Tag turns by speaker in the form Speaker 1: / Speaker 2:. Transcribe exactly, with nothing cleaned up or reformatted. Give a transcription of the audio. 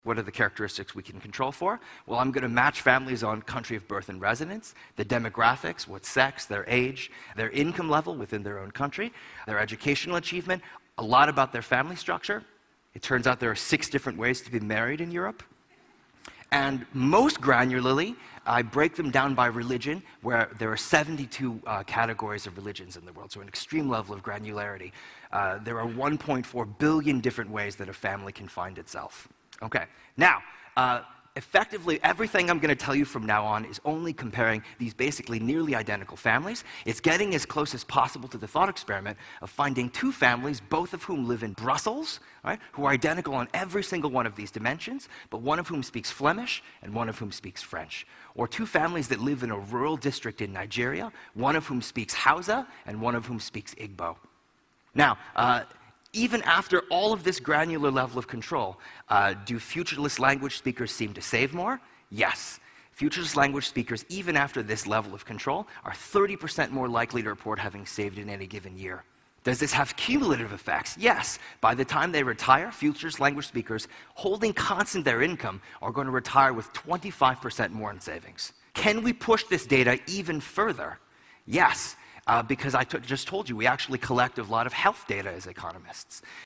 Speaker 1: What are the characteristics we can control for? Well, I'm going to match families on country of birth and residence, the demographics, what sex, their age, their income level within their own country, their educational achievement, a lot about their family structure. It turns out there are six different ways to be married in Europe. And most granularly, I break them down by religion, where there are seventy-two uh, categories of religions in the world, so an extreme level of granularity. Uh, there are one point four billion different ways that a family can find itself. Okay, now, uh, effectively, everything I'm going to tell you from now on is only comparing these basically nearly identical families. It's getting as close as possible to the thought experiment of finding two families, both of whom live in Brussels, right, who are identical on every single one of these dimensions, but one of whom speaks Flemish and one of whom speaks French. Or two families that live in a rural district in Nigeria, one of whom speaks Hausa and one of whom speaks Igbo. Now, uh, even after all of this granular level of control, uh, do futureless language speakers seem to save more? Yes. Futureless language speakers, even after this level of control, are thirty percent more likely to report having saved in any given year. Does this have cumulative effects? Yes. By the time they retire, futureless language speakers holding constant their income are going to retire with twenty-five percent more in savings. Can we push this data even further? Yes. Uh, because I t- just told you, we actually collect a lot of health data as economists.